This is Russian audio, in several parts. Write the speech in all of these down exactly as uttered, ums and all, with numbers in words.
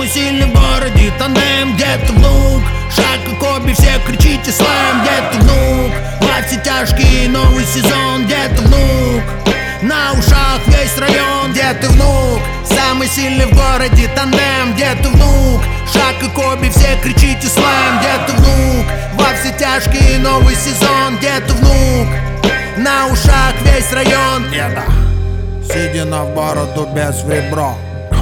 Самый сильный в городе тандем, где ты внук? Шаг как Коби, все кричите слэм, где ты внук? Во все тяжкие, новый сезон, где ты внук? На ушах весь район, где ты внук? Самый сильный в городе тандем, где ты внук? Шаг как Коби, все кричите слэм, где ты внук? Во все тяжкие, новый сезон, где ты внук? На ушах весь район. Деда, седина в бороду без в ребро.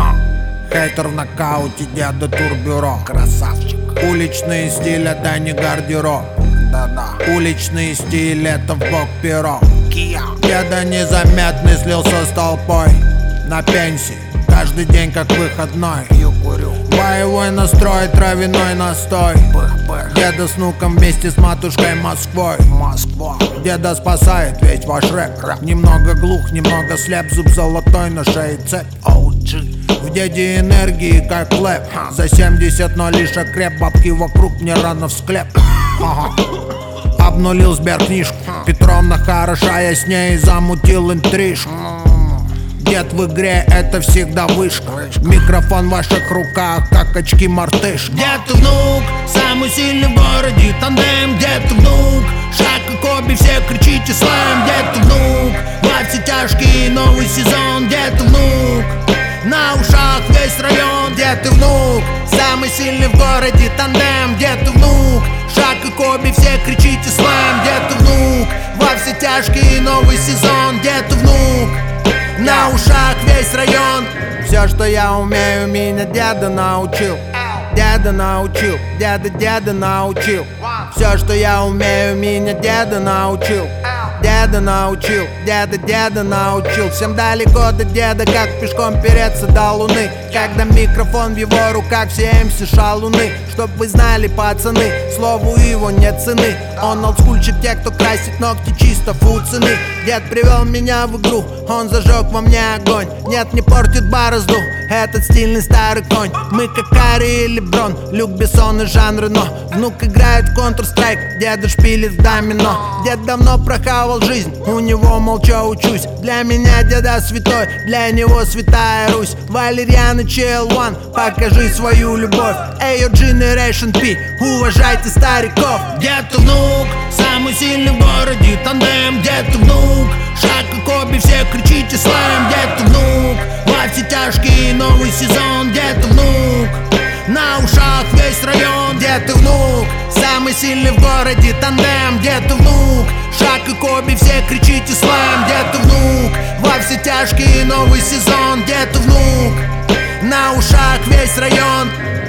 Хейтер в нокауте, деда турбюро. Красавчик. Уличный стиль, это не гардероб. Да-да. Уличный стиль, это в бок перо. Кия. Деда незаметный слился с толпой. На пенсии, каждый день как выходной. Юкурю. Боевой настрой, травяной настой. Пых-пых. Деда с внуком вместе с матушкой Москвой. Москва. Деда спасает весь ваш рэп. Немного глух, немного слеп, зуб золотой на шее цепь. Оу джи. В деде энергии как лэп. За семьдесят ноль лишь окреп. Бабки вокруг, мне рано в склеп. Ага. Обнулил сберкнижку. Петровна хороша, я с ней замутил интрижку. Дед в игре, это всегда вышка. Микрофон в ваших руках, как очки мартыш. Где ты внук? Самый сильный в городе тандем, где ты внук? Шаг как Коби, все кричите слэм, где ты внук? Во все тяжкие, новый сезон, где ты внук? На ушах весь район, где ты внук? Самый сильный в городе тандем, где ты внук? Шаг как Коби, все кричите слэм, где ты внук? Во все тяжкие, новый сезон, где ты внук? На ушах весь район. Все, что я умею, меня деда научил. Деда научил, деда, деда научил. Все, что я умею, меня деда научил. Деда научил, деда, деда научил. Всем далеко до деда, как пешком переться до луны. Когда микрофон в его руках, все эм си шалуны. Чтоб вы знали, пацаны, слову его нет цены. Он олдскульчик, те, кто красит ногти чисто фуцины. Дед привел меня в игру, он зажег во мне огонь. Нет, не портит борозду этот стильный старый конь. Мы как Карри или Брон, Люк Бессон и Жан Рено. Внук играет в Counter-Strike, деда шпилит в домино. Дед давно прохавал жизнь, у него молча учусь. Для меня деда святой, для него святая Русь. Валерьян и Чи Эл один, покажи свою любовь. Эй, Generation P, уважайте стариков. Где ты внук? Самый сильный в городе тандем, где ты внук? Шаг как Коби, все кричите слэм, где ты внук? Во все тяжкие, новый сезон, где ты внук? На ушах весь район, где ты внук? Самый сильный в городе тандем, где ты внук? Шаг как Коби, все кричите слэм, где ты внук? Во все тяжкие, новый сезон, где ты внук? На ушах весь район.